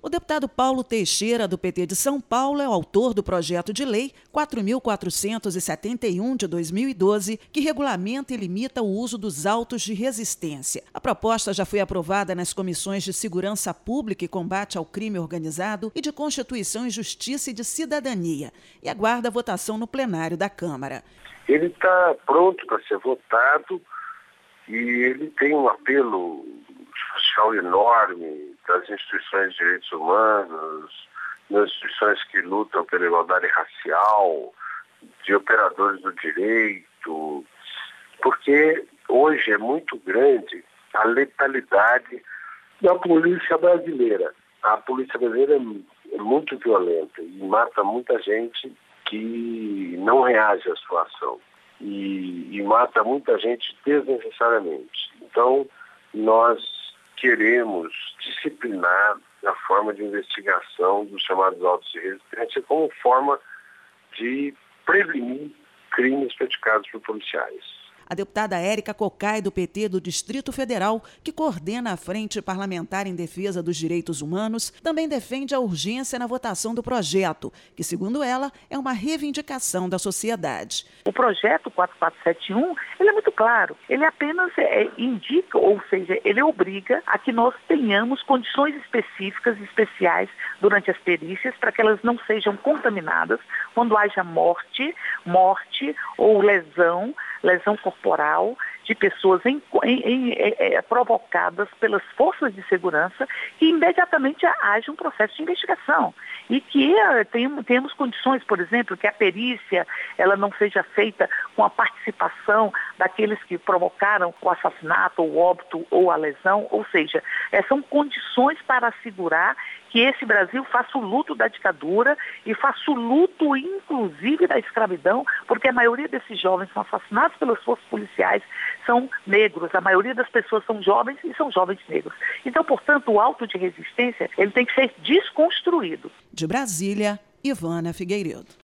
O deputado Paulo Teixeira, do PT de São Paulo, é o autor do projeto de lei 4.471 de 2012, que regulamenta e limita o uso dos autos de resistência. A proposta já foi aprovada nas comissões de Segurança Pública e Combate ao Crime Organizado e de Constituição e Justiça e de Cidadania, e aguarda a votação no plenário da Câmara. Ele está pronto para ser votado e ele tem um apelo social enorme das instituições de direitos humanos, das instituições que lutam pela igualdade racial, de operadores do direito, porque hoje é muito grande a letalidade da polícia brasileira. A polícia brasileira é muito violenta e mata muita gente que não reage à sua ação e mata muita gente desnecessariamente. Então, nós queremos disciplinar a forma de investigação dos chamados autos de resistência como forma de prevenir crimes praticados por policiais. A deputada Érica Cocai, do PT do Distrito Federal, que coordena a Frente Parlamentar em Defesa dos Direitos Humanos, também defende a urgência na votação do projeto, que, segundo ela, é uma reivindicação da sociedade. O projeto 4471, ele é muito claro. Ele apenas indica, ou seja, ele obriga a que nós tenhamos condições específicas, especiais, durante as perícias, para que elas não sejam contaminadas quando haja morte ou lesão corporal de pessoas provocadas pelas forças de segurança, que imediatamente haja um processo de investigação e que temos condições, por exemplo, que a perícia ela não seja feita com a participação daqueles que provocaram o assassinato, o óbito ou a lesão, ou seja, são condições para assegurar que esse Brasil faça o luto da ditadura e faça o luto, inclusive, da escravidão, porque a maioria desses jovens são assassinados pelas forças policiais, são negros, a maioria das pessoas são jovens e são jovens negros. Então, portanto, o auto de resistência ele tem que ser desconstruído. De Brasília, Ivana Figueiredo.